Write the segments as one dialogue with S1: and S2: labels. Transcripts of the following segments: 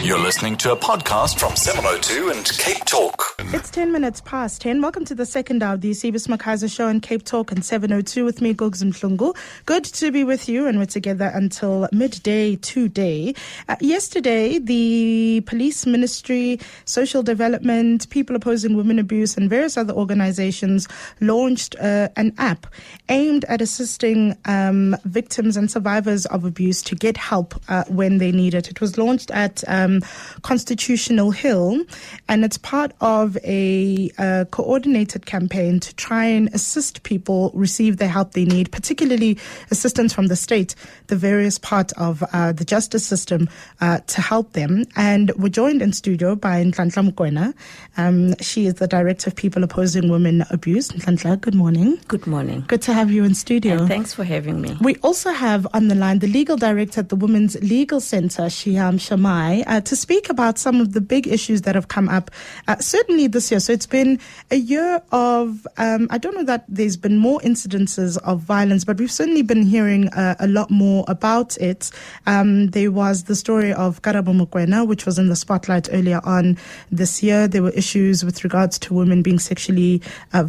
S1: You're listening to a podcast from 702 and Cape Talk.
S2: It's 10 minutes past 10. Welcome to the second hour of the Cebus Makaiser Show on Cape Talk and 702 with me, Gugs Mhlungu. Good to be with you, and we're together until midday today. Yesterday, the Police Ministry, Social Development, People Opposing Women Abuse, and various other organizations launched an app aimed at assisting victims and survivors of abuse to get help when they need it. It was launched at Constitutional Hill, and it's part of a coordinated campaign to try and assist people receive the help they need, particularly assistance from the state, the various part of the justice system to help them. And we're joined in studio by Nhlanhla Mokoena. She is the Director of People Opposing Women Abuse. Nhlanhla, good morning.
S3: Good morning.
S2: Good to have you in studio.
S3: And thanks for having me.
S2: We also have on the line the Legal Director at the Women's Legal Centre, Shiam Shamai, to speak about some of the big issues that have come up, certainly this year. So it's been a year of, I don't know that there's been more incidences of violence, but we've certainly been hearing a lot more about it. There was the story of Karabo Mokoena, which was in the spotlight earlier on this year. There were issues with regards to women being sexually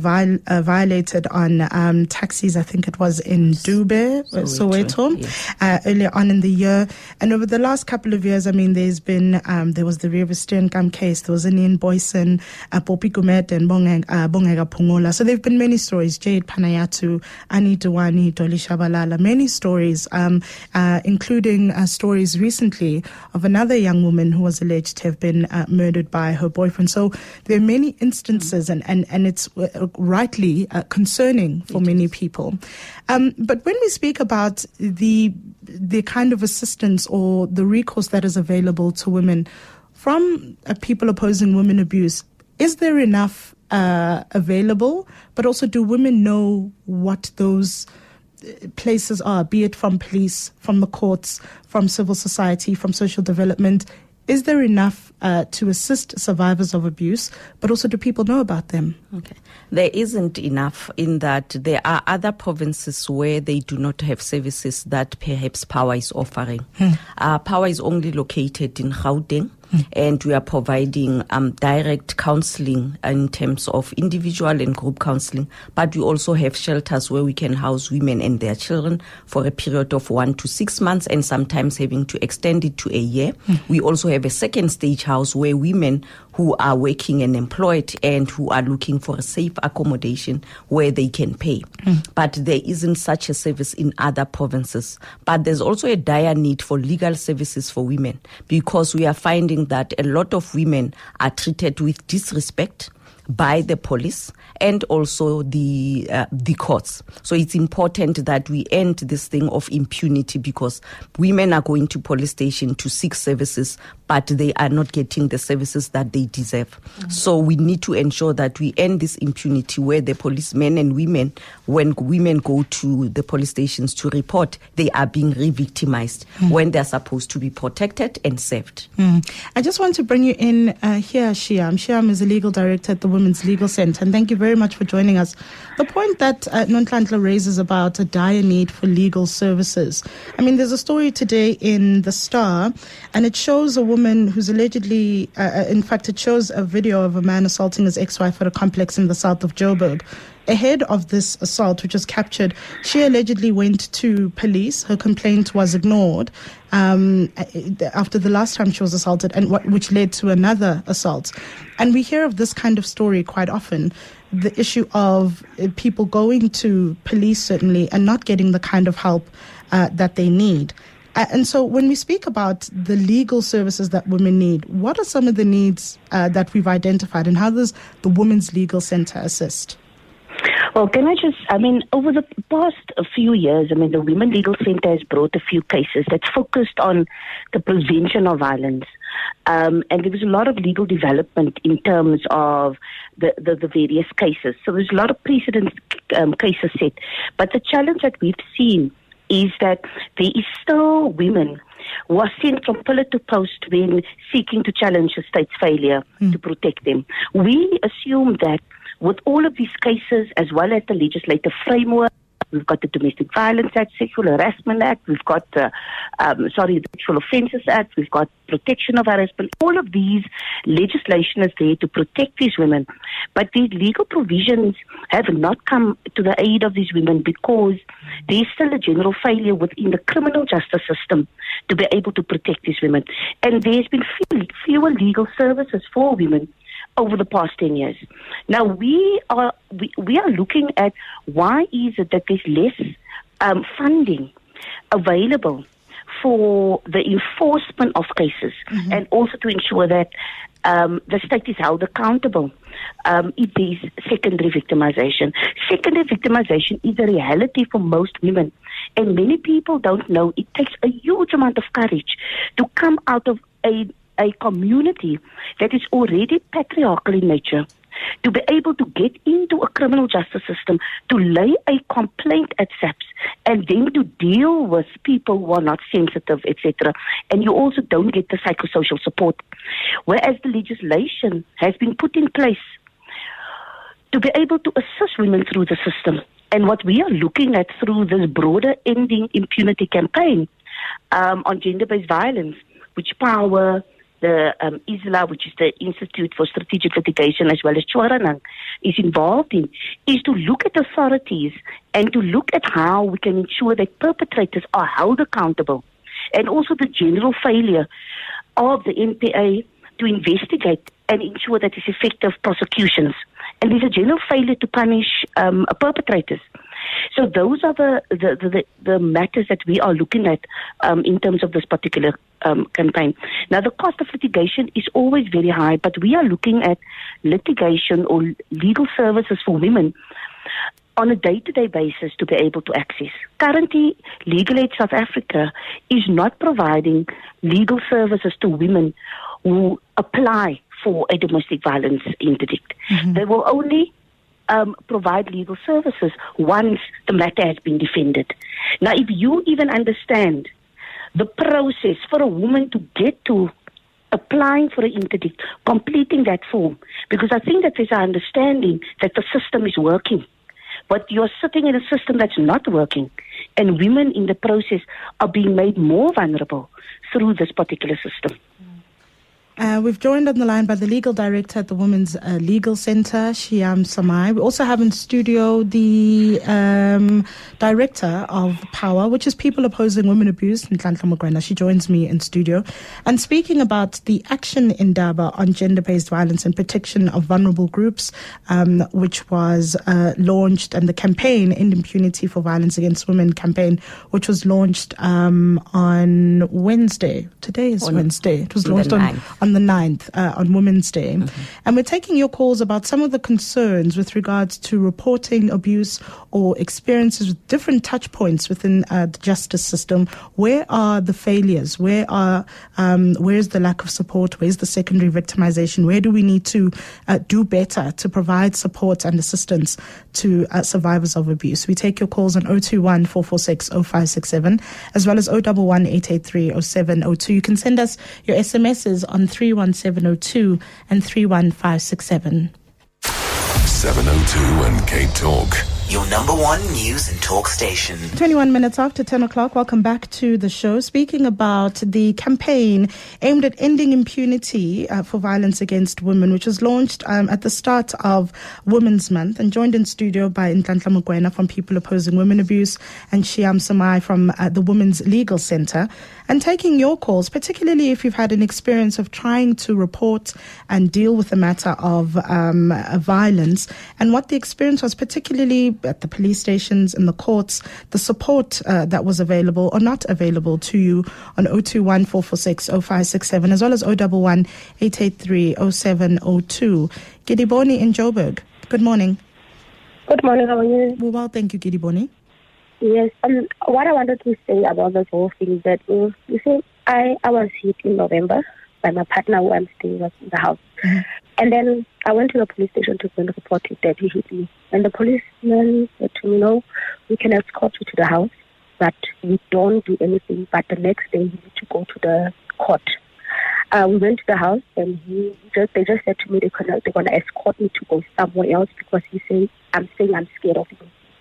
S2: violated on taxis. I think it was in Dube, Soweto, yes. Earlier on in the year. And over the last couple of years, I mean, there was the River Steenkamp case, there was Ian Boyson, Poppy Gumet, and Bongega Pungola. So there have been many stories, Jade Panayatu, Annie Duwani, Dolly Shabalala, many stories, including stories recently of another young woman who was alleged to have been murdered by her boyfriend. So there are many instances, and it's rightly concerning for many people. But when we speak about the kind of assistance or the recourse that is available to women from people opposing women abuse, is there enough available? But also, do women know what those places are, be it from police, from the courts, from civil society, from social development? Is there enough to assist survivors of abuse, but also do people know about them?
S3: Okay. There isn't enough in that there are other provinces where they do not have services that perhaps Power is offering. Power is only located in Gauteng. And we are providing direct counseling in terms of individual and group counseling. But we also have shelters where we can house women and their children for a period of 1 to 6 months, and sometimes having to extend it to a year. We also have a second stage house where women who are working and employed and who are looking for a safe accommodation where they can pay. But there isn't such a service in other provinces. But there's also a dire need for legal services for women, because we are finding that a lot of women are treated with disrespect by the police and also the courts. So it's important that we end this thing of impunity, because women are going to police station to seek services, but they are not getting the services that they deserve. So we need to ensure that we end this impunity where the policemen and women, when women go to the police stations to report, they are being re-victimized when they're supposed to be protected and saved.
S2: I just want to bring you in here, Shiam. Shiam is a legal director at the Women's Legal Centre, and thank you very much for joining us. The point that Nhlanhla raises about a dire need for legal services. I mean, there's a story today in The Star, and it shows a woman who's allegedly, in fact, it shows a video of a man assaulting his ex-wife at a complex in the south of Joburg. Ahead of this assault, which was captured, she allegedly went to police. Her complaint was ignored after the last time she was assaulted, and which led to another assault. And we hear of this kind of story quite often, the issue of people going to police, certainly, and not getting the kind of help that they need. And so when we speak about the legal services that women need, what are some of the needs that we've identified, and how does the Women's Legal Centre assist?
S4: Well, over the past few years, the Women Legal Centre has brought a few cases that's focused on the prevention of violence. And there was a lot of legal development in terms of the various cases. So there's a lot of precedent cases set. But the challenge that we've seen is that there is still women who are sent from pillar to post when seeking to challenge the state's failure to protect them. We assume that with all of these cases, as well as the legislative framework, We've got the Domestic Violence Act, Sexual Harassment Act. We've got the Sexual Offences Act. We've got Protection of Harassment. All of these legislation is there to protect these women. But these legal provisions have not come to the aid of these women because there's still a general failure within the criminal justice system to be able to protect these women. And there's been fewer legal services for women over the past 10 years. Now, we are looking at why is it that there's less funding available for the enforcement of cases, and also to ensure that the state is held accountable if there's secondary victimization. Secondary victimization is a reality for most women, and many people don't know it takes a huge amount of courage to come out of a community that is already patriarchal in nature, to be able to get into a criminal justice system, to lay a complaint at SAPS, and then to deal with people who are not sensitive, etc. And you also don't get the psychosocial support. Whereas the legislation has been put in place to be able to assist women through the system. And what we are looking at through this broader Ending Impunity campaign on gender-based violence, which Power, the ISLA, which is the Institute for Strategic Litigation, as well as Chwaranang, is involved in, is to look at authorities and to look at how we can ensure that perpetrators are held accountable, and also the general failure of the NPA to investigate and ensure that there's effective prosecutions. And there's a general failure to punish perpetrators. So those are the matters that we are looking at in terms of this particular campaign. Now, the cost of litigation is always very high, but we are looking at litigation or legal services for women on a day-to-day basis to be able to access. Currently, Legal Aid South Africa is not providing legal services to women who apply for a domestic violence interdict. They will only provide legal services once the matter has been defended. Now, if you even understand the process for a woman to get to applying for an interdict, completing that form, because I think that there's an understanding that the system is working, but you're sitting in a system that's not working, and women in the process are being made more vulnerable through this particular system.
S2: We've joined on the line by the legal director at the Women's Legal Centre, Shyam Samai. We also have in studio the director of Power, which is People Opposing Women Abuse, Nhlanhla Mokoena. She joins me in studio. And speaking about the Action Indaba on gender-based violence and protection of vulnerable groups, which was launched, and the campaign, End Impunity for Violence Against Women campaign, which was launched on Wednesday. Today is Wednesday. It was launched on the 9th, on Women's Day. And we're taking your calls about some of the concerns with regards to reporting abuse or experiences with different touch points within the justice system. Where are the failures? Where's the lack of support? Where's the secondary victimization? Where do we need to do better to provide support and assistance to survivors of abuse? We take your calls on 021 446 0567 as well as 011 883 0702. You can send us your SMSs on 31702 and 31567.
S1: 702 and Cape Talk. Your number one news and talk station.
S2: 21 minutes after 10 o'clock. Welcome back to the show. Speaking about the campaign aimed at ending impunity for violence against women, which was launched at the start of Women's Month, and joined in studio by Nhlanhla Mokoena from People Opposing Women Abuse and Shyam Samai from the Women's Legal Centre. And taking your calls, particularly if you've had an experience of trying to report and deal with the matter of violence, and what the experience was, particularly at the police stations and the courts, the support that was available or not available to you on 021 446 0567 as well as 011 883 0702. Gidiboni in Joburg. Good morning.
S5: Good morning, how are you?
S2: Well, thank you, Gidiboni.
S5: Yes, what I wanted to say about this whole thing is that, you see, I was hit in November by my partner who I'm staying with in the house. And then I went to the police station to go and report it that he hit me. And the policeman said to me, no, we can escort you to the house, but we don't do anything. But the next day, you need to go to the court. We went to the house, and they just said to me they're going to escort me to go somewhere else because he said, I'm saying I'm scared of you.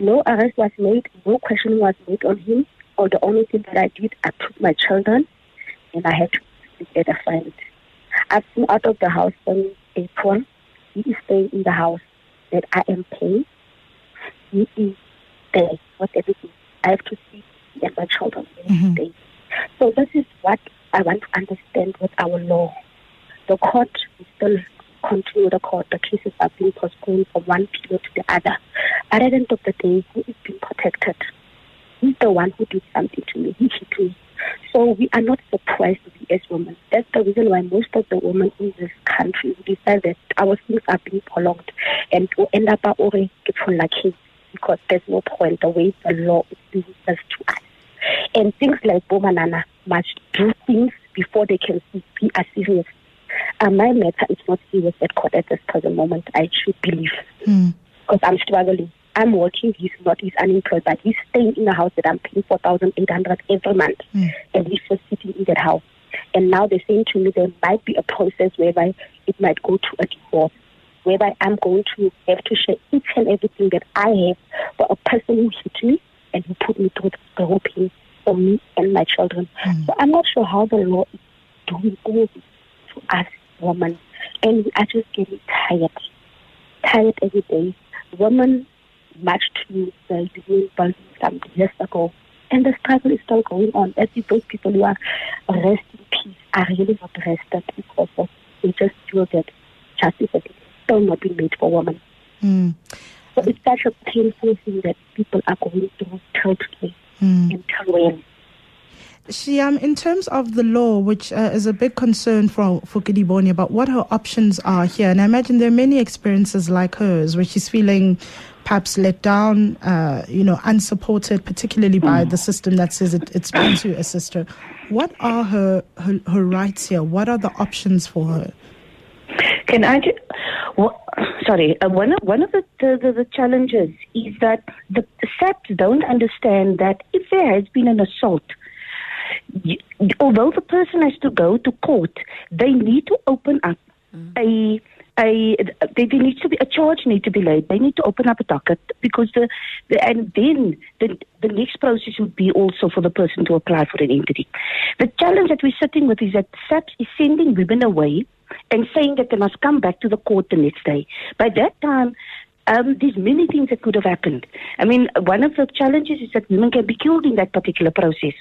S5: No arrest was made, no questioning was made on him. Or the only thing that I did, I took my children and I had to get a friend. I've been out of the house from April. He is staying in the house that I am paying. He is there with everything. I have to see me and my children every day. So this is what I want to understand with our law. The court will still continue the court. The cases are being postponed from one period to the other. At the end of the day, who is being protected? He's the one who did something to me. He hit me. So we are not surprised as women. That's the reason why most of the women in this country decide that our things are being prolonged and to end up already lucky because there's no point the way the law is doing this to us. And things like Bomanana must do things before they can be as serious. My matter is not serious at court at this present moment, I should believe. Because I'm struggling. I'm working, he's unemployed, but he's staying in the house that I'm paying 4,800 every month. And he's just sitting in that house. And now they're saying to me there might be a process whereby it might go to a divorce, whereby I'm going to have to share each and everything that I have for a person who hit me and who put me through the whole pain for me and my children. So I'm not sure how the law is doing all this to us women. And we are just getting tired every day. Women marched to the UN some years ago, and the struggle is still going on. As if those people who are rest in peace are really not rested because of they just feel that justice has still not been made for women. So it's such a painful thing that people are going through till today and till when.
S2: Shiam, in terms of the law, which is a big concern for Kedibone about what her options are here, and I imagine there are many experiences like hers where she's feeling perhaps let down, unsupported, particularly by the system that says it's meant to assist her. What are her rights here? What are the options for her?
S4: Can I just, one of the challenges is that the SAPs don't understand that if there has been an assault, although the person has to go to court, they need to open up there needs to be a charge need to be laid. They need to open up a docket because and then the next process would be also for the person to apply for an entity. The challenge that we're sitting with is that SAPS is sending women away and saying that they must come back to the court the next day. By that time, there's many things that could have happened. I mean, one of the challenges is that women can be killed in that particular process.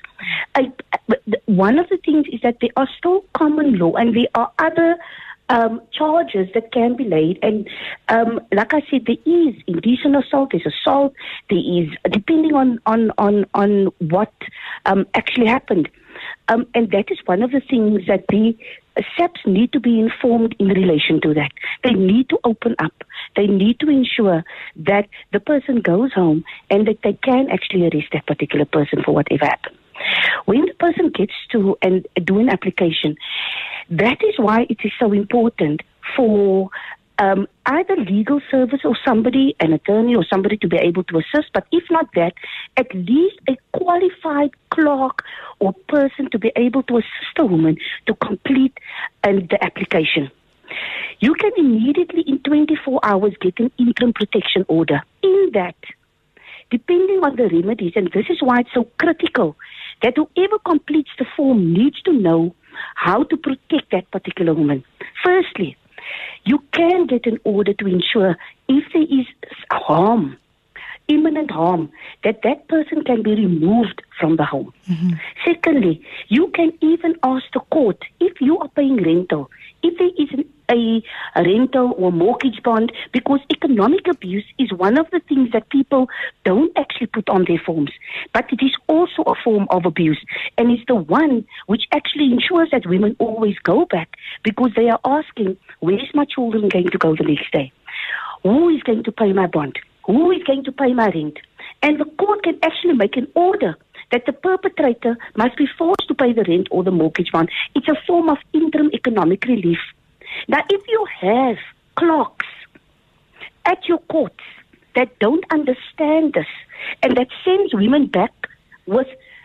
S4: One of the things is that there are still common law and there are other charges that can be laid. And like I said, there is indecent assault, there's assault, there is, depending on what actually happened. And that is one of the things that the SAPs need to be informed in relation to that. They need to open up. They need to ensure that the person goes home and that they can actually arrest that particular person for whatever happened. When the person gets to and do an application, that is why it is so important for either legal service or somebody, an attorney or somebody to be able to assist. But if not that, at least a qualified clerk or person to be able to assist a woman to complete the application. You can immediately in 24 hours get an interim protection order. In that, depending on the remedies, and this is why it's so critical, that whoever completes the form needs to know how to protect that particular woman. Firstly, you can get an order to ensure if there is harm, imminent harm, that person can be removed from the home. Secondly, you can even ask the court, if you are paying rental, if there is a rental or mortgage bond, because economic abuse is one of the things that people don't actually put on their forms. But it is also a form of abuse. And it's the one which actually ensures that women always go back because they are asking, where is my children going to go the next day? Who is going to pay my bond? Who is going to pay my rent? And the court can actually make an order that the perpetrator must be forced to pay the rent or the mortgage bond. It's a form of interim economic relief. Now, if you have clerks at your courts that don't understand this and that sends women back with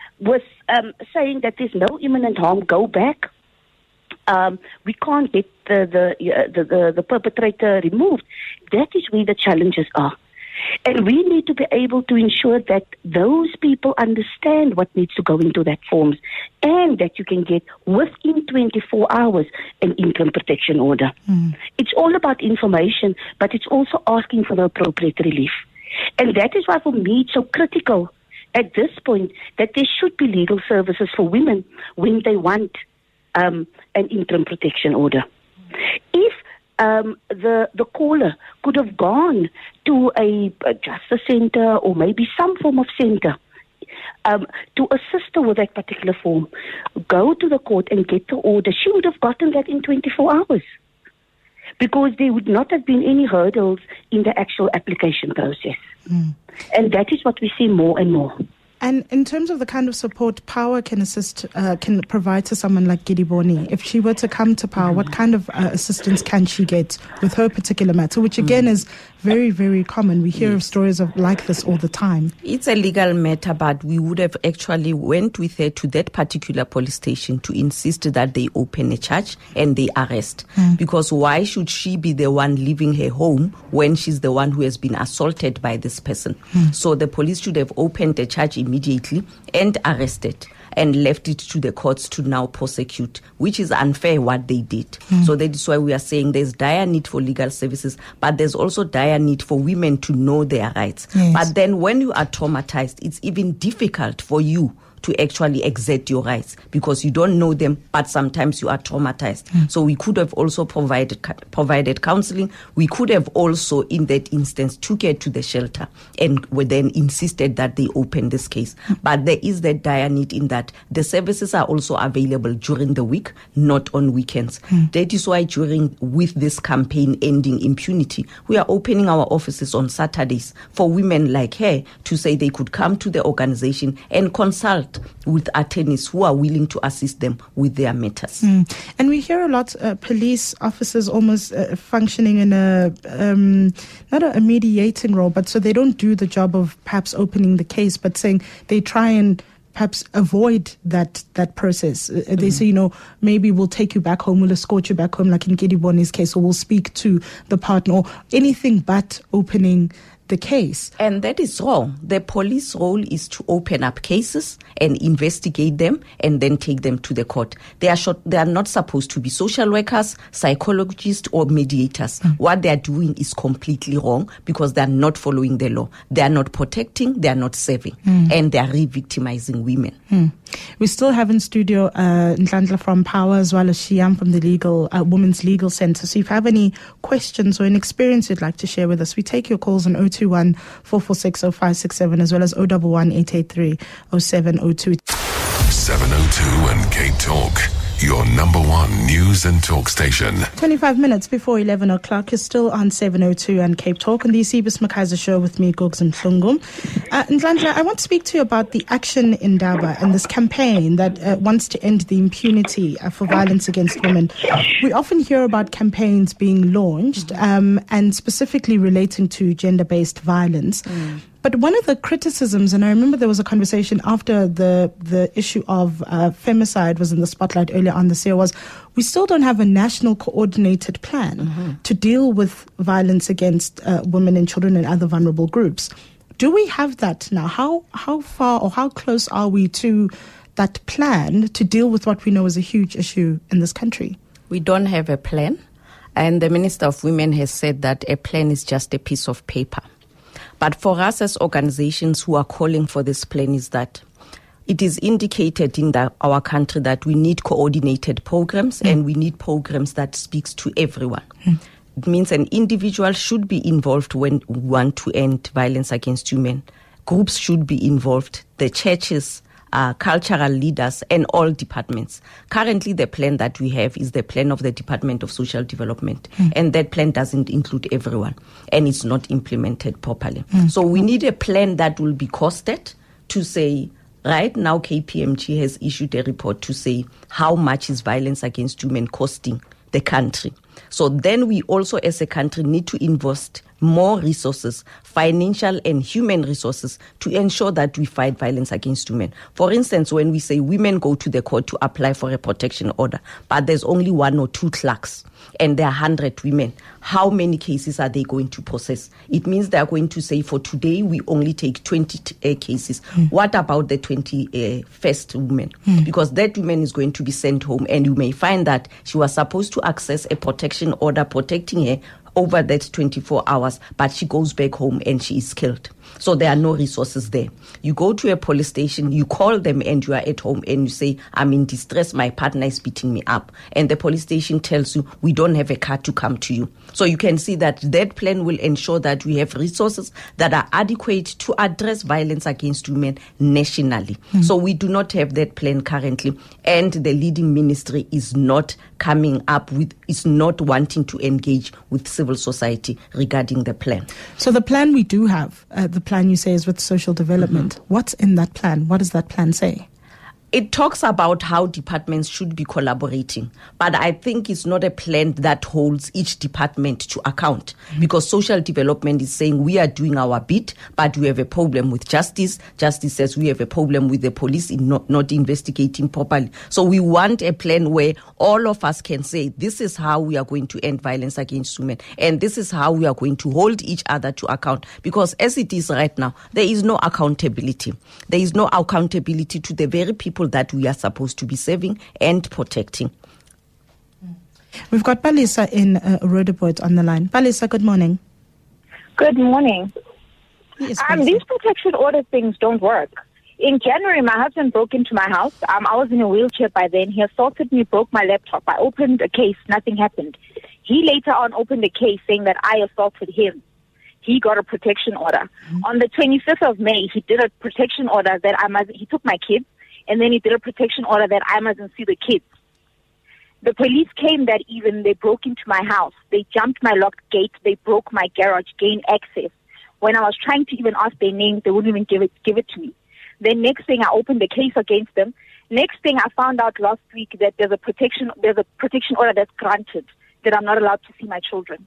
S4: saying that there's no imminent harm, go back. We can't get the perpetrator removed. That is where the challenges are. And we need to be able to ensure that those people understand what needs to go into that forms and that you can get within 24 hours an interim protection order. It's all about information, but it's also asking for the appropriate relief. And that is why for me it's so critical at this point that there should be legal services for women when they want an interim protection order. If the caller could have gone to a justice center or maybe some form of center to assist her with that particular form, go to the court and get the order, she would have gotten that in 24 hours. Because there would not have been any hurdles in the actual application process. And that is what we see more and more.
S2: And in terms of the kind of support Power can provide to someone like Gidiboni, if she were to come to Power, what kind of assistance can she get with her particular matter, which again is very, very common. We hear of stories like this all the time.
S3: It's a legal matter, but we would have actually went with her to that particular police station to insist that they open a charge and they arrest. Because why should she be the one leaving her home when she's the one who has been assaulted by this person? So the police should have opened a charge immediately and arrested and left it to the courts to now prosecute, which is unfair what they did. So that is why we are saying there's dire need for legal services, but there's also dire need for women to know their rights. But then when you are traumatized, it's even difficult for you to actually exert your rights because you don't know them, but sometimes you are traumatized. So we could have also provided counseling. We could have also, in that instance, took her to the shelter and were then insisted that they open this case. But there is that dire need in that the services are also available during the week, not on weekends. That is why with this campaign Ending Impunity, we are opening our offices on Saturdays for women like her to say they could come to the organization and consult with attorneys who are willing to assist them with their matters.
S2: And we hear a lot police officers almost functioning in not a mediating role, but so they don't do the job of perhaps opening the case, but saying they try and perhaps avoid that process. They say, maybe we'll take you back home, we'll escort you back home, like in Gidiboni's case, or we'll speak to the partner, or anything but opening the case.
S3: And that is wrong. The police role is to open up cases and investigate them and then take them to the court. They are not supposed to be social workers, psychologists, or mediators. What they are doing is completely wrong because they are not following the law. They are not protecting, they are not serving, and they are re-victimizing women.
S2: We still have in studio Nhlanhla from Power as well as Shyam from the Women's Legal Centre. So if you have any questions or an experience you'd like to share with us, we take your calls on 021 446 0567 as well as 011 883 0702.
S1: 702 and Cape Talk, your number one news and talk station. 25
S2: minutes before 11 o'clock, you're still on 702 and Cape Talk on the Cebus Mkaiser show with me, Gugs Mhlungu. Nhlanhla, I want to speak to you about the Action Indaba and this campaign that wants to end the impunity for violence against women. We often hear about campaigns being launched and specifically relating to gender-based violence. But one of the criticisms, and I remember there was a conversation after the issue of femicide was in the spotlight earlier on this year, was we still don't have a national coordinated plan to deal with violence against women and children and other vulnerable groups. Do we have that now? How far or how close are we to that plan to deal with what we know is a huge issue in this country?
S3: We don't have a plan. And the Minister of Women has said that a plan is just a piece of paper. But for us as organizations who are calling for this plan is that it is indicated in our country that we need coordinated programs and we need programs that speaks to everyone. It means an individual should be involved when we want to end violence against women. Groups should be involved, the churches, cultural leaders, and all departments. Currently, the plan that we have is the plan of the Department of Social Development, and that plan doesn't include everyone, and it's not implemented properly. So we need a plan that will be costed to say, right now KPMG has issued a report to say how much is violence against women costing the country. So then we also as a country need to invest more resources, financial and human resources, to ensure that we fight violence against women. For instance, when we say women go to the court to apply for a protection order, but there's only 1 or 2 clerks, and there are 100 women, how many cases are they going to process? It means they are going to say, for today, we only take 20 cases. What about the 21st woman? Because that woman is going to be sent home, and you may find that she was supposed to access a protection order protecting her over that 24 hours, but she goes back home and she is killed. So there are no resources there. You go to a police station, you call them, and you are at home and you say, I'm in distress, my partner is beating me up. And the police station tells you, we don't have a car to come to you. So you can see that that plan will ensure that we have resources that are adequate to address violence against women nationally. So we do not have that plan currently. And the leading ministry is not coming up with, is not wanting to engage with civil society regarding the plan.
S2: So the plan we do have, the plan you say is with social development. What's in that plan? What does that plan say?
S3: It talks about how departments should be collaborating, but I think it's not a plan that holds each department to account, because social development is saying we are doing our bit, but we have a problem with justice. Justice says we have a problem with the police in not investigating properly. So we want a plan where all of us can say, this is how we are going to end violence against women, and this is how we are going to hold each other to account, because as it is right now, there is no accountability. There is no accountability to the very people that we are supposed to be saving and protecting.
S2: We've got Palisa in Roodepoort on the line. Palisa, good morning.
S6: Good morning.
S2: Yes,
S6: these protection order things don't work. In January, my husband broke into my house. I was in a wheelchair by then. He assaulted me, broke my laptop. I opened a case, nothing happened. He later on opened a case saying that I assaulted him. He got a protection order. On the 25th of May, he did a protection order that he took my kids, and then he did a protection order that I mustn't see the kids. The police came that evening. They broke into my house. They jumped my locked gate. They broke my garage, gained access. When I was trying to even ask their names, they wouldn't even give it to me. Then next thing, I opened the case against them. Next thing, I found out last week that there's a protection order that's granted, that I'm not allowed to see my children.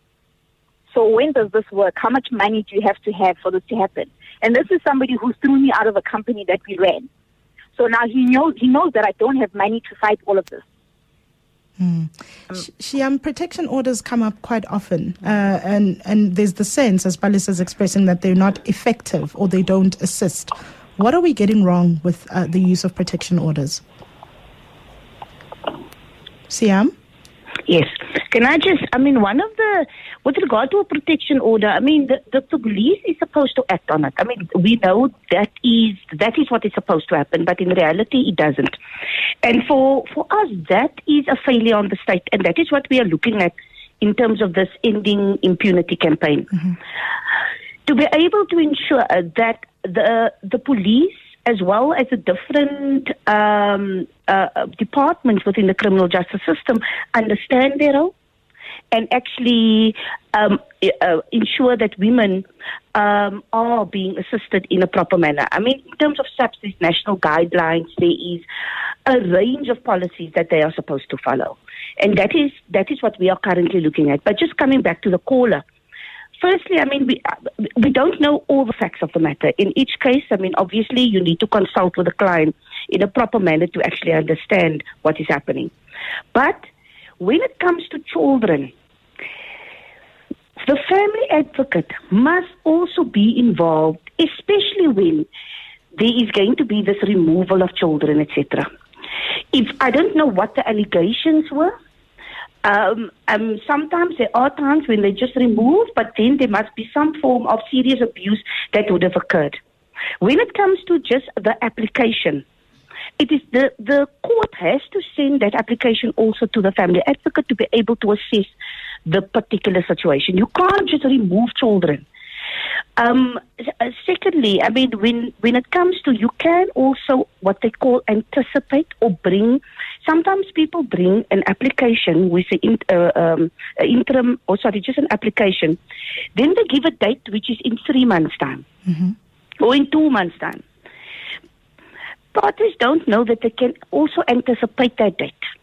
S6: So when does this work? How much money do you have for this to happen? And this is somebody who threw me out of a company that we ran. So now he knows that I don't have money to fight all of this.
S2: Protection orders come up quite often, and there's the sense, as Palisa is expressing, that they're not effective or they don't assist. What are we getting wrong with the use of protection orders? Siam?
S4: Yes. Can I just, with regard to a protection order, the police is supposed to act on it. We know that is what is supposed to happen, but in reality, it doesn't. And for us, that is a failure on the state, and that is what we are looking at in terms of this ending impunity campaign. To be able to ensure that the police, as well as the different departments within the criminal justice system, understand their role and actually ensure that women are being assisted in a proper manner. In terms of SAPS, there's national guidelines. There is a range of policies that they are supposed to follow. And that is what we are currently looking at. But just coming back to the caller, firstly, we don't know all the facts of the matter. In each case, obviously you need to consult with the client in a proper manner to actually understand what is happening. But when it comes to children, the family advocate must also be involved, especially when there is going to be this removal of children, etc. If I don't know what the allegations were, sometimes there are times when they just remove, but then there must be some form of serious abuse that would have occurred. When it comes to just the application, it is the court has to send that application also to the family advocate to be able to assess the particular situation. You can't just remove children. Secondly, when it comes to, you can also what they call anticipate or bring. Sometimes people bring an application with the just an application. Then they give a date which is in 3 months' time or in 2 months' time. Parties don't know that they can also anticipate that date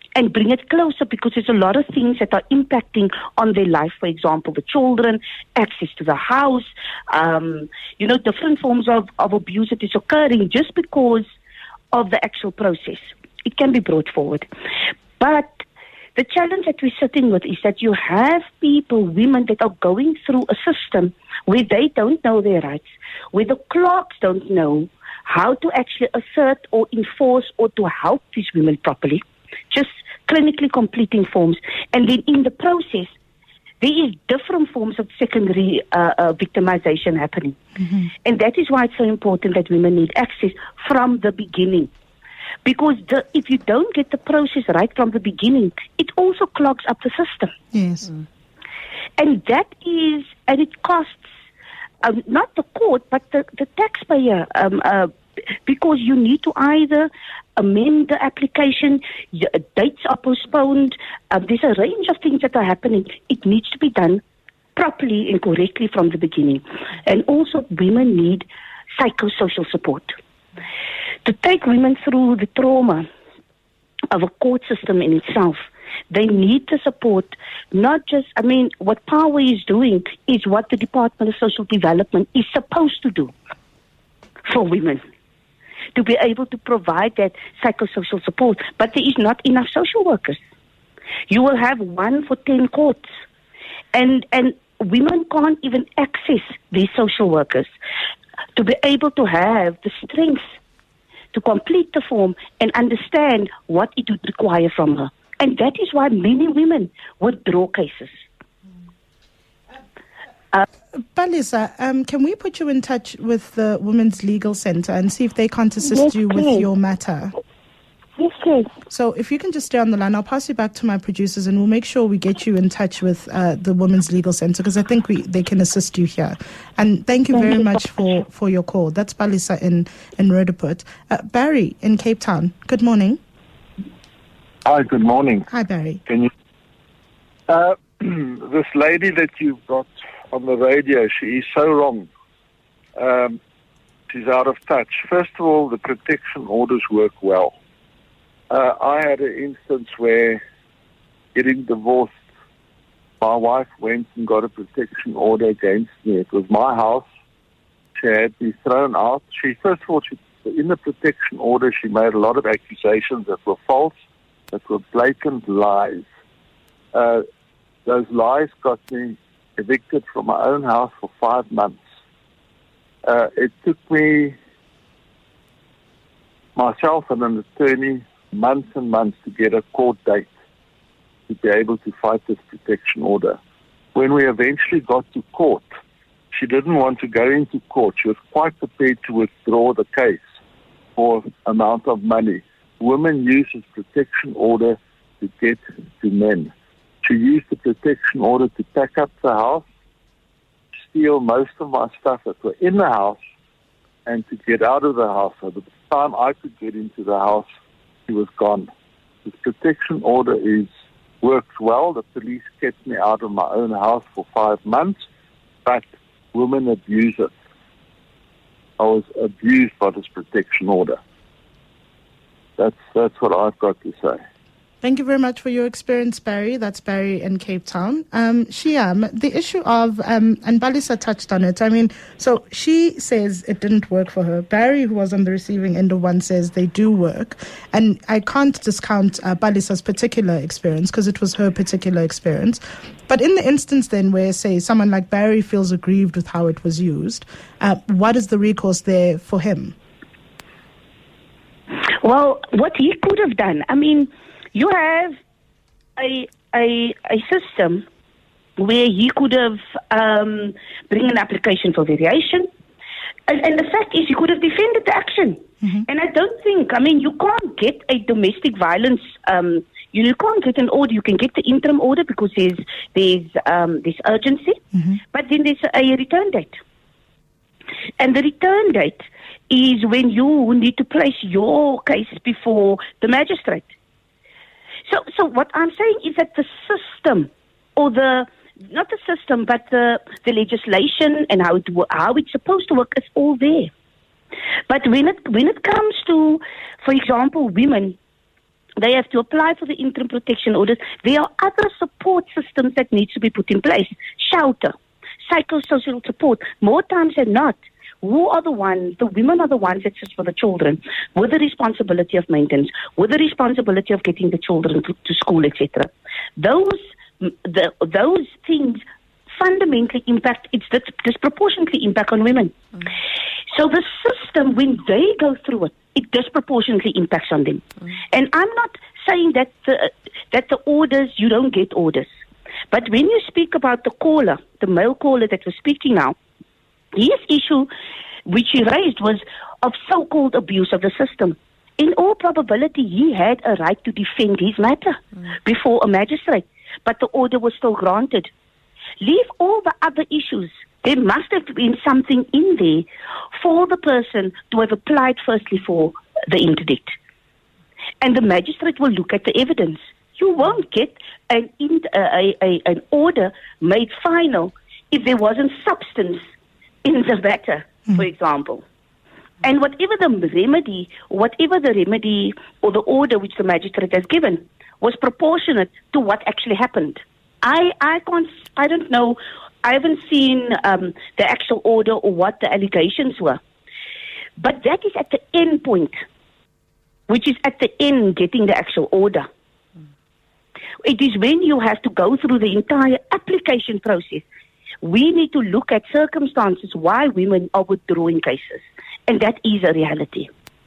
S4: and bring it closer, because there's a lot of things that are impacting on their life. For example, the children, access to the house, different forms of abuse that is occurring just because of the actual process. It can be brought forward. But the challenge that we're sitting with is that you have people, women, that are going through a system where they don't know their rights, where the clerks don't know how to actually assert or enforce or to help these women properly, just clinically completing forms. And then in the process, there is different forms of secondary victimization happening. Mm-hmm. And that is why it's so important that women need access from the beginning. Because if you don't get the process right from the beginning, it also clogs up the system.
S2: Yes.
S4: And it costs not the court, but the taxpayer, because you need to either amend the application, dates are postponed, there's a range of things that are happening. It needs to be done properly and correctly from the beginning. And also, women need psychosocial support. To take women through the trauma of a court system in itself, they need the support, not just, what Power is doing is what the Department of Social Development is supposed to do for women, to be able to provide that psychosocial support. But there is not enough social workers. You will have 1 for 10 courts. And women can't even access these social workers to be able to have the strength to complete the form and understand what it would require from her. And that is why many women withdraw cases.
S2: Balisa, can we put you in touch with the Women's Legal Center and see if they can't assist you with your matter?
S5: Yes, please.
S2: So if you can just stay on the line, I'll pass you back to my producers and we'll make sure we get you in touch with the Women's Legal Center, because I think they can assist you here. And thank you very much for your call. That's Balisa in Roodepoort. Barry in Cape Town, good morning.
S7: Hi, good morning.
S2: Hi, Barry.
S7: Can you? This lady that you've got on the radio, she is so wrong. She's out of touch. First of all, the protection orders work well. I had an instance where, getting divorced, my wife went and got a protection order against me. It was my house. She had me thrown out. First of all, in the protection order, she made a lot of accusations that were false, that were blatant lies. Those lies got me evicted from my own house for 5 months. It took me, myself and an attorney, months and months to get a court date to be able to fight this protection order. When we eventually got to court, she didn't want to go into court. She was quite prepared to withdraw the case for amount of money. Women use this protection order to get to men. She used the protection order to pack up the house, steal most of my stuff that were in the house, and to get out of the house. So by the time I could get into the house, she was gone. This protection order works well. The police kept me out of my own house for 5 months, but women abuse it. I was abused by this protection order. That's what I've got to say.
S2: Thank you very much for your experience, Barry. That's Barry in Cape Town. Shiam, the issue of, and Balisa touched on it. So she says it didn't work for her. Barry, who was on the receiving end of one, says they do work. And I can't discount Balisa's particular experience because it was her particular experience. But in the instance then where, say, someone like Barry feels aggrieved with how it was used, what is the recourse there for him?
S4: Well, what he could have done, you have a system where he could have bring an application for variation. And the fact is, he could have defended the action. Mm-hmm. And I don't think, you can't get a domestic violence, you can't get an order. You can get the interim order because there's urgency. Mm-hmm. But then there's a return date. And the return date is when you need to place your case before the magistrate. So what I'm saying is that the system, or not the system, but the legislation and how it's supposed to work is all there. But when it comes to, for example, women They have to apply for the interim protection orders. There are other support systems that need to be put in place. Shelter, psychosocial support. More times than not, who are the ones, the women are the ones that sit for the children, with the responsibility of maintenance, with the responsibility of getting the children to school, etc. Those things fundamentally impact, it's disproportionately impact on women. So the system, when they go through it, it disproportionately impacts on them. And I'm not saying that the orders, you don't get orders. But when you speak about the caller, the male caller that was speaking now, his issue, which he raised, was of so-called abuse of the system. In all probability, he had a right to defend his matter before a magistrate, but the order was still granted. Leave all the other issues. There must have been something in there for the person to have applied firstly for the interdict. And the magistrate will look at the evidence. You won't get an order made final if there wasn't substance in the matter, for example. And whatever the remedy or the order which the magistrate has given was proportionate to what actually happened. I don't know. I haven't seen the actual order or what the allegations were. But that is at the end point, which is at the end getting the actual order. It is when you have to go through the entire application process. We need to look at circumstances why women are withdrawing cases. And that is a reality.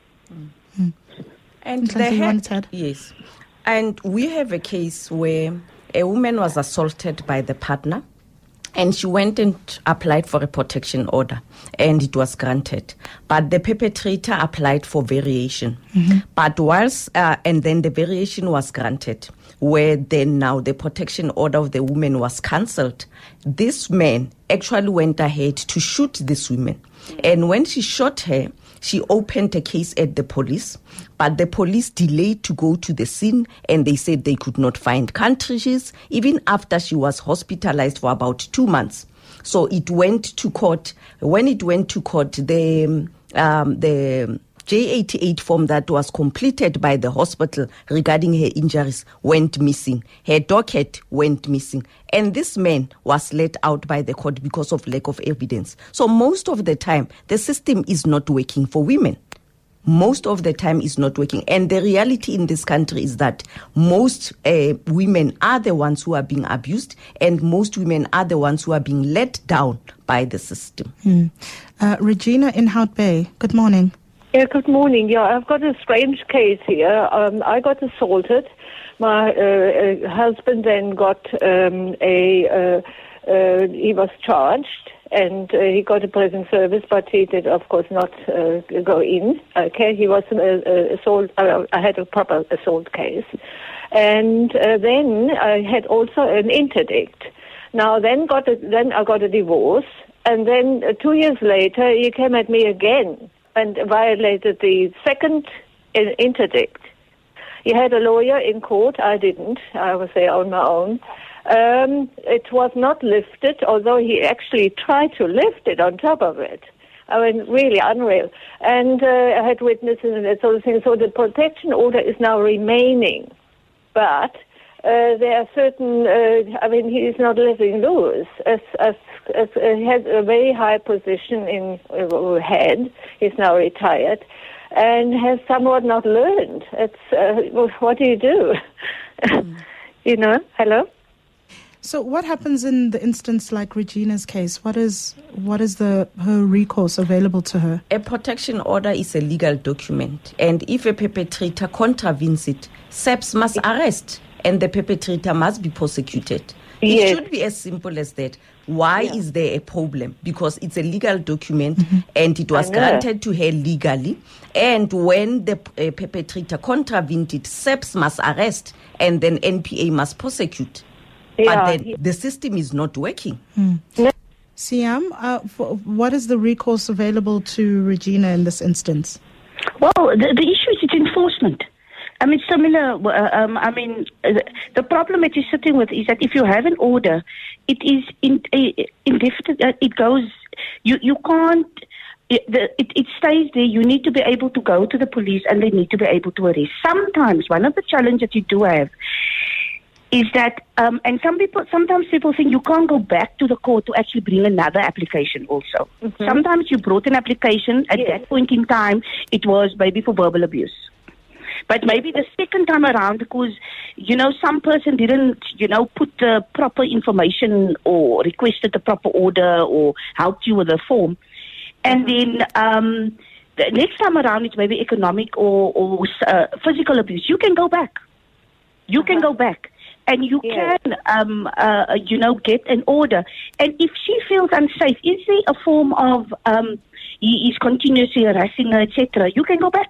S3: And yes. And we have a case where a woman was assaulted by the partner, and she went and applied for a protection order, and it was granted. But the perpetrator applied for variation. But and then the variation was granted, where then now the protection order of the woman was cancelled. This man actually went ahead to shoot this woman. And when she shot her, she opened a case at the police, but the police delayed to go to the scene, and they said they could not find cartridges, even after she was hospitalized for about 2 months. So it went to court. When it went to court, the J88 form that was completed by the hospital regarding her injuries went missing. Her docket went missing. And this man was let out by the court because of lack of evidence. So most of the time, the system is not working for women. Most of the time is not working. And the reality in this country is that most women are the ones who are being abused, and most women are the ones who are being let down by the system.
S2: Regina in Hout Bay, good morning.
S8: Yeah, good morning. Yeah, I've got a strange case here. I got assaulted. My husband then got he was charged, and he got a prison service, but he did, of course, not go in. Okay, he was assault. I had a proper assault case, and then I had also an interdict. Now, then I got a divorce, and then 2 years later he came at me again and violated the second interdict. He had a lawyer in court. I didn't. I was there on my own. It was not lifted, although he actually tried to lift it on top of it. I mean, really unreal. And I had witnesses and that sort of thing. So the protection order is now remaining. But there are certain, he is not letting loose. He has a very high position in head. He's now retired, and has somewhat not learned. It's what do you do? Hello.
S2: So what happens in the instance like Regina's case? What is her recourse available to her?
S3: A protection order is a legal document, and if a perpetrator contravenes it, SAPS must arrest, and the perpetrator must be prosecuted. It should be as simple as that. Why is there a problem? Because it's a legal document, and it was granted to her legally. And when the perpetrator contravened it, SAPS must arrest, and then NPA must prosecute. But then the system is not working.
S2: Siam, what is the recourse available to Regina in this instance?
S4: Well, the issue is its enforcement. I mean, similar. The problem that you're sitting with is that if you have an order, it is indefinite. It goes. You can't. it stays there. You need to be able to go to the police and they need to be able to arrest. Sometimes one of the challenges you do have is that, and sometimes people think you can't go back to the court to actually bring another application also. Mm-hmm. Sometimes you brought an application, at that point in time, it was maybe for verbal abuse. But maybe the second time around, because, some person didn't, put the proper information or requested the proper order or helped you with the form. And then the next time around, it's maybe economic or physical abuse. You can go back. You can go back. And you can, get an order. And if she feels unsafe, is there a form of he is continuously harassing her, etc., you can go back.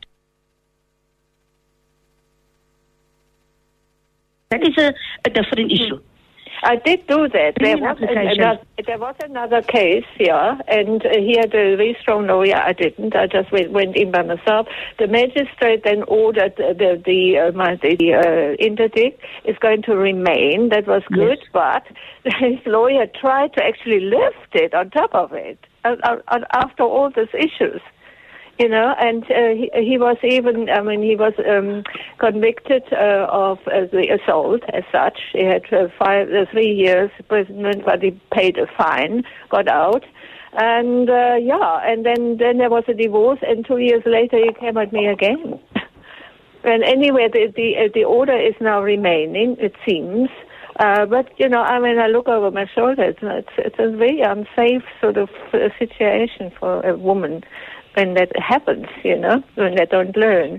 S4: That is a different issue.
S8: I did do that. There was another case, and he had a very strong lawyer. I didn't. I just went in by myself. The magistrate then ordered the interdict is going to remain. That was good, but his lawyer tried to actually lift it on top of it after all these issues. And he was even, he was convicted of the assault as such. He had 3 years imprisonment, but he paid a fine, got out. And, and then there was a divorce, and 2 years later he came at me again. And anyway, the order is now remaining, it seems. But, I look over my shoulder, it's a very unsafe sort of situation for a woman. When that happens, when they don't learn.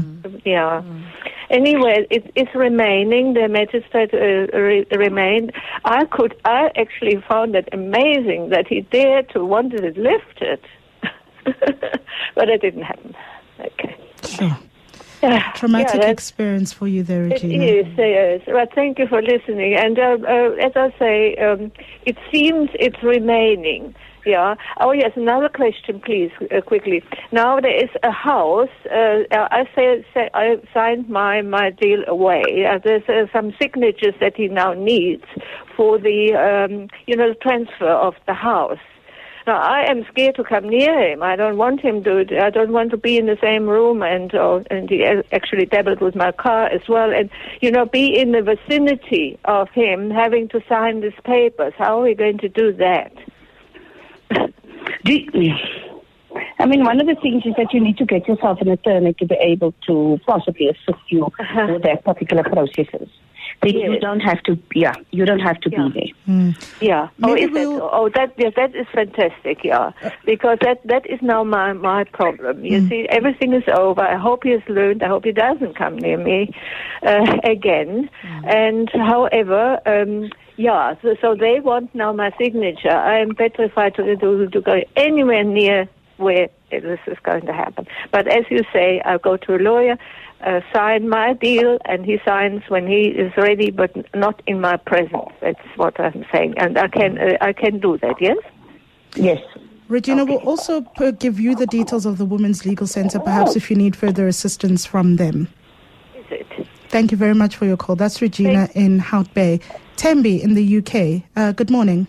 S8: Anyway, it's remaining. The magistrate remained. I actually found it amazing that he dared to want it lifted. But it didn't happen. Okay.
S2: Sure. Traumatic experience for you there, Regina.
S8: It is. Well, thank you for listening. And as I say, it seems it's remaining. Yeah. Oh, yes. Another question, please, quickly. Now there is a house. I signed my deal away. There's some signatures that he now needs for the the transfer of the house. Now I am scared to come near him. I don't want him to. I don't want to be in the same room, and he actually dabbled with my car as well, and be in the vicinity of him having to sign these papers. How are we going to do that?
S4: One of the things is that you need to get yourself an attorney to be able to possibly assist you with that particular processes. Then you don't have to. You don't have to be there.
S8: Yeah. That is fantastic. Yeah, because that is now my problem. You see, everything is over. I hope he has learned. I hope he doesn't come near me again. And however. So they want now my signature. I am petrified to go anywhere near where this is going to happen. But as you say, I'll go to a lawyer, sign my deal, and he signs when he is ready, but not in my presence. That's what I'm saying. And I can do that, yes?
S4: Yes.
S2: Regina will also give you the details of the Women's Legal Centre, perhaps if you need further assistance from them.
S8: Is it?
S2: Thank you very much for your call. That's Regina in Hout Bay. Tembi in the UK. Good morning.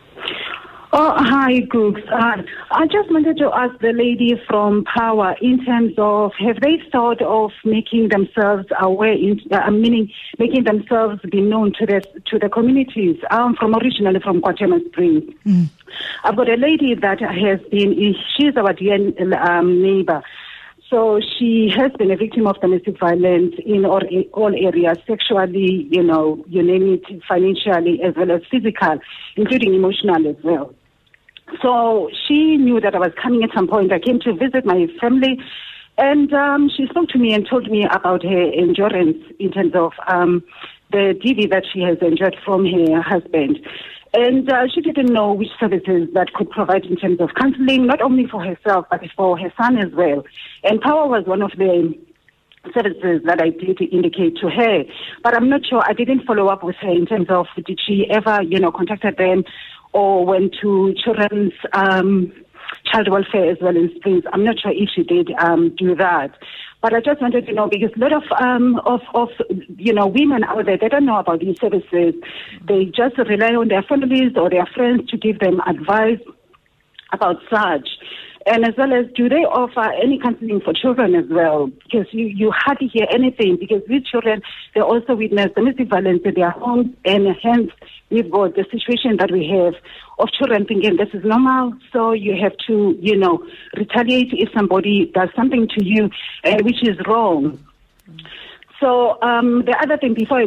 S9: Oh, hi, Googs. I just wanted to ask the lady from Power in terms of, have they thought of making themselves aware, meaning making themselves be known to the communities? I'm originally from Kwatema Springs. I've got a lady that has been, she's our dear neighbor. So she has been a victim of domestic violence in all areas, sexually, you name it, financially, as well as physical, including emotional as well. So she knew that I was coming at some point. I came to visit my family, and she spoke to me and told me about her endurance in terms of the DV that she has endured from her husband. And she didn't know which services that could provide in terms of counseling, not only for herself, but for her son as well. And Power was one of the services that I did indicate to her. But I'm not sure, I didn't follow up with her in terms of did she ever, contacted them or went to children's child welfare as well in Springs. I'm not sure if she did do that. But I just wanted to know, because a lot of women out there, they don't know about these services. They just rely on their families or their friends to give them advice about such. And as well as, do they offer any counseling for children as well? Because you hardly hear anything, because these children, they also witness domestic violence in their homes, and hence we've got the situation that we have of children thinking this is normal, so you have to, retaliate if somebody does something to you, which is wrong. So the other thing, before I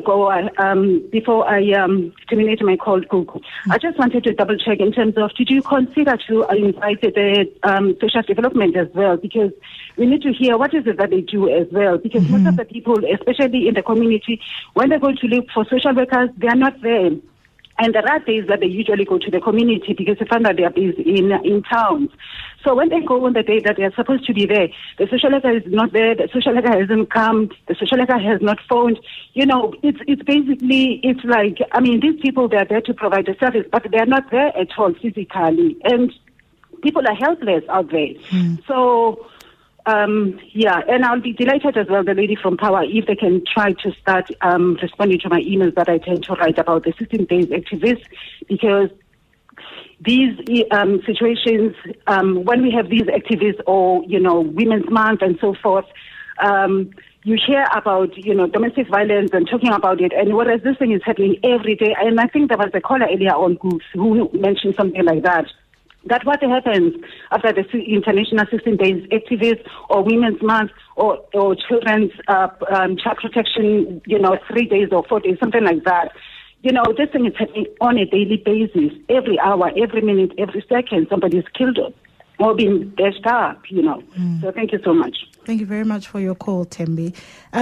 S9: terminate my call, Google, I just wanted to double check in terms of, did you consider to invite the social development as well? Because we need to hear what is it that they do as well. Because most of the people, especially in the community, when they go to look for social workers, they are not there. And there are days that they usually go to the community because they find that they are busy in towns. So when they go on the day that they are supposed to be there, the social worker is not there, the social worker hasn't come, the social worker has not phoned. It's basically, it's like, these people, they are there to provide the service, but they are not there at all physically. And people are helpless out there. So, and I'll be delighted as well, the lady from Power, if they can try to start responding to my emails that I tend to write about the 16 days activists, because these situations, when we have these activists or, Women's Month and so forth, you hear about, domestic violence and talking about it, and whereas this thing is happening every day, and I think there was a caller earlier on who mentioned something like that. That what happens after the International 16 Days Activists or Women's Month or Children's Child Protection, 3 days or 4 days, something like that. This thing is happening on a daily basis, every hour, every minute, every second, somebody is killed or being dashed up, So thank you so much.
S2: Thank you very much for your call, Thembi.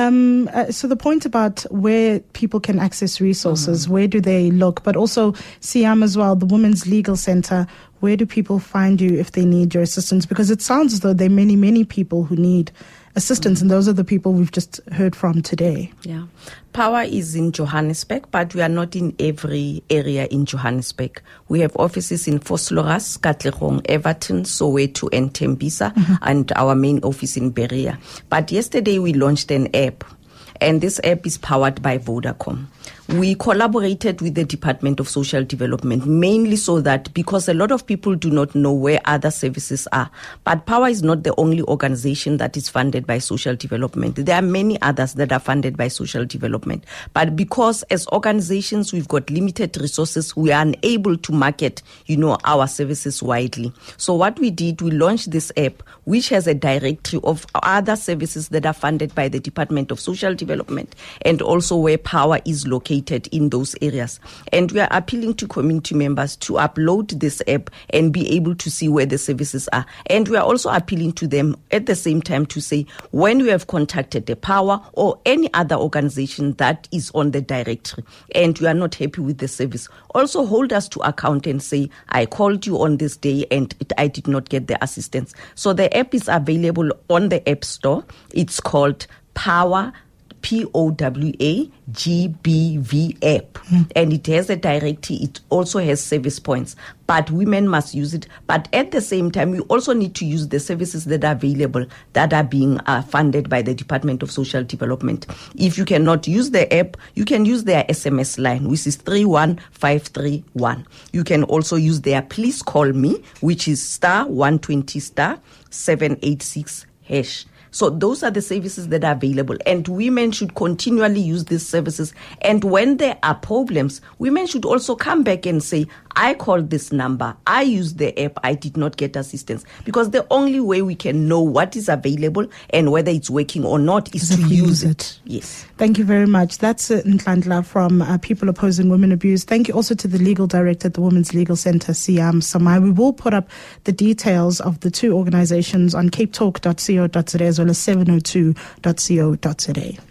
S2: So the point about where people can access resources, where do they look? But also, Siam as well, the Women's Legal Center, where do people find you if they need your assistance? Because it sounds as though there are many, many people who need assistance, and those are the people we've just heard from today.
S3: Yeah. Power is in Johannesburg, but we are not in every area in Johannesburg. We have offices in Vosloorus, Katlehong, Everton, Soweto, and Tembisa, and our main office in Berea. But yesterday we launched an app, and this app is powered by Vodacom. We collaborated with the Department of Social Development, mainly so that because a lot of people do not know where other services are. But Power is not the only organization that is funded by social development. There are many others that are funded by social development. But because as organizations we've got limited resources, we are unable to market, our services widely. So what we did, we launched this app, which has a directory of other services that are funded by the Department of Social Development, and also where Power is located in those areas. And we are appealing to community members to upload this app and be able to see where the services are. And we are also appealing to them at the same time to say, when you have contacted the Power or any other organization that is on the directory and you are not happy with the service, also hold us to account and say, I called you on this day and I did not get the assistance. So the app is available on the App Store. It's called Power, POWAGBV app, and it has a directory. It also has service points, but women must use it. But at the same time, we also need to use the services that are available that are being funded by the Department of Social Development. If you cannot use the app, you can use their SMS line, which is 31531. You can also use their Please Call Me, which is *120 *786#. So those are the services that are available, and women should continually use these services. And when there are problems, women should also come back and say, I called this number, I used the app, I did not get assistance. Because the only way we can know what is available and whether it's working or not is to use it. Yes.
S2: Thank you very much. That's Nhlanhla from People Opposing Women Abuse. Thank you also to the legal director at the Women's Legal Center, Siam Samai. We will put up the details of the two organizations on capetalk.co.za as well as 702.co.za.